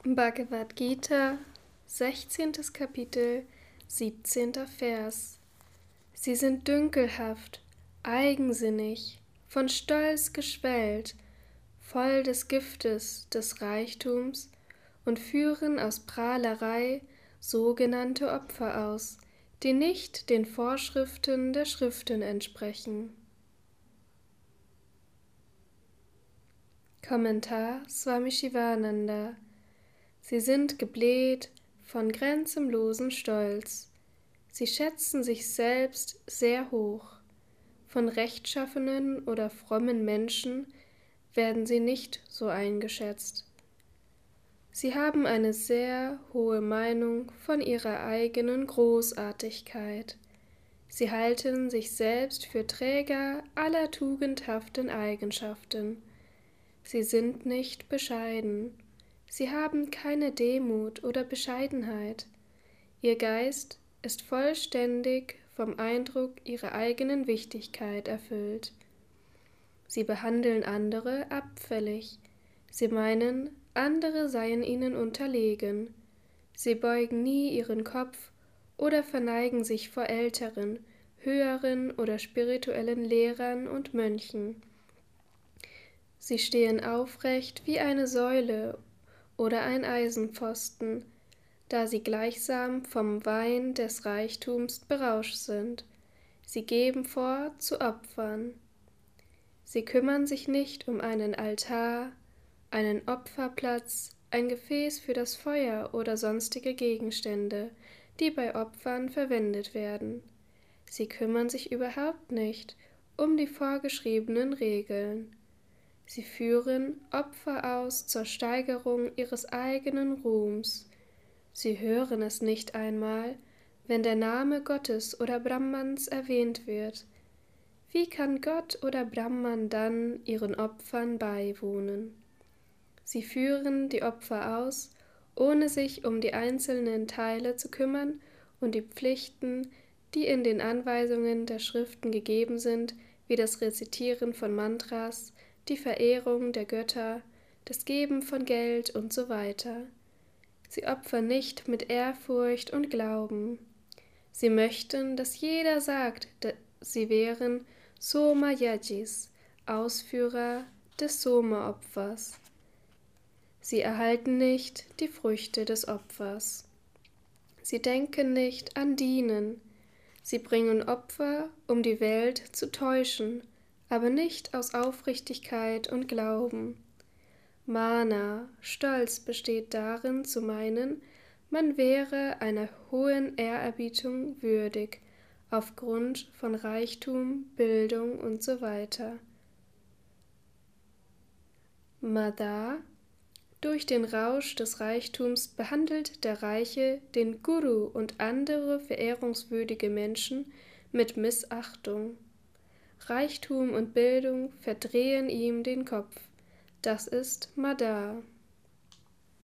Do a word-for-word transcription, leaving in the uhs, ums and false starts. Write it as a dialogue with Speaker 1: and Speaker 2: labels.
Speaker 1: Bhagavad Gita, sechzehntes Kapitel, siebzehnter Vers. Sie sind dünkelhaft, eigensinnig, von Stolz geschwellt, voll des Giftes des Reichtums und führen aus Prahlerei sogenannte Opfer aus, die nicht den Vorschriften der Schriften entsprechen. Kommentar Swami Shivananda. Sie sind gebläht von grenzenlosem Stolz. Sie schätzen sich selbst sehr hoch. Von rechtschaffenen oder frommen Menschen werden sie nicht so eingeschätzt. Sie haben eine sehr hohe Meinung von ihrer eigenen Großartigkeit. Sie halten sich selbst für Träger aller tugendhaften Eigenschaften. Sie sind nicht bescheiden. Sie haben keine Demut oder Bescheidenheit. Ihr Geist ist vollständig vom Eindruck ihrer eigenen Wichtigkeit erfüllt. Sie behandeln andere abfällig. Sie meinen, andere seien ihnen unterlegen. Sie beugen nie ihren Kopf oder verneigen sich vor älteren, höheren oder spirituellen Lehrern und Mönchen. Sie stehen aufrecht wie eine Säule oder ein Eisenpfosten, da sie gleichsam vom Wein des Reichtums berauscht sind. Sie geben vor zu opfern. Sie kümmern sich nicht um einen Altar, einen Opferplatz, ein Gefäß für das Feuer oder sonstige Gegenstände, die bei Opfern verwendet werden. Sie kümmern sich überhaupt nicht um die vorgeschriebenen Regeln. Sie führen Opfer aus zur Steigerung ihres eigenen Ruhms. Sie hören es nicht einmal, wenn der Name Gottes oder Brahmans erwähnt wird. Wie kann Gott oder Brahman dann ihren Opfern beiwohnen? Sie führen die Opfer aus, ohne sich um die einzelnen Teile zu kümmern und die Pflichten, die in den Anweisungen der Schriften gegeben sind, wie das Rezitieren von Mantras, die Verehrung der Götter, das Geben von Geld und so weiter. Sie opfern nicht mit Ehrfurcht und Glauben. Sie möchten, dass jeder sagt, sie wären Soma-Yajis, Ausführer des Soma-Opfers. Sie erhalten nicht die Früchte des Opfers. Sie denken nicht an Dienen. Sie bringen Opfer, um die Welt zu täuschen, aber nicht aus Aufrichtigkeit und Glauben. Mana, Stolz besteht darin zu meinen, man wäre einer hohen Ehrerbietung würdig, aufgrund von Reichtum, Bildung und so weiter. Mada, durch den Rausch des Reichtums behandelt der Reiche den Guru und andere verehrungswürdige Menschen mit Missachtung. Reichtum und Bildung verdrehen ihm den Kopf. Das ist Mada.